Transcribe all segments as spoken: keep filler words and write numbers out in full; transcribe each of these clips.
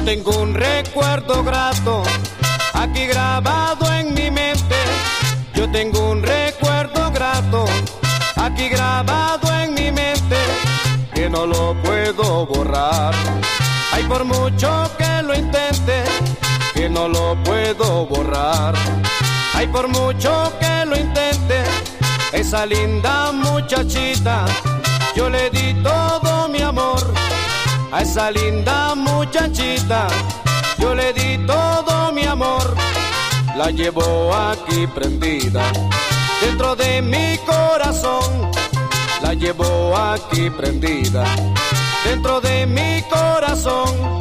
tengo un recuerdo grato aquí grabado en mi mente. Yo tengo un recuerdo grato aquí grabado en mi mente, que no lo puedo borrar. Ay, por mucho que lo intente, que no lo puedo borrar. Ay, por mucho que lo intente, esa linda muchachita, yo le di todo mi amor. A esa linda muchachita, yo le di todo mi amor. La llevo aquí prendida dentro de mi corazón. La llevo aquí prendida dentro de mi corazón.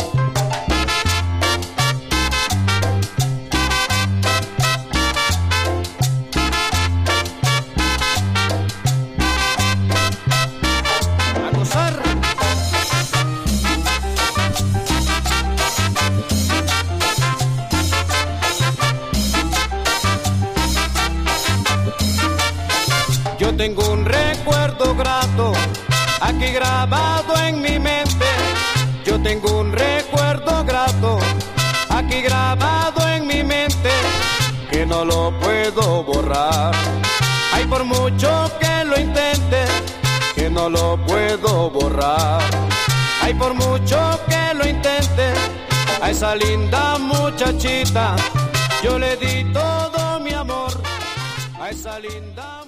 A gozar. Yo tengo un recuerdo grato aquí grabado en mi mente. Yo tengo un recuerdo grato aquí grabado en mi mente, que no lo puedo borrar. Ay, por mucho que lo intente, que no lo puedo borrar. Ay, por mucho que lo intente, a esa linda muchachita, yo le di todo mi amor. A esa linda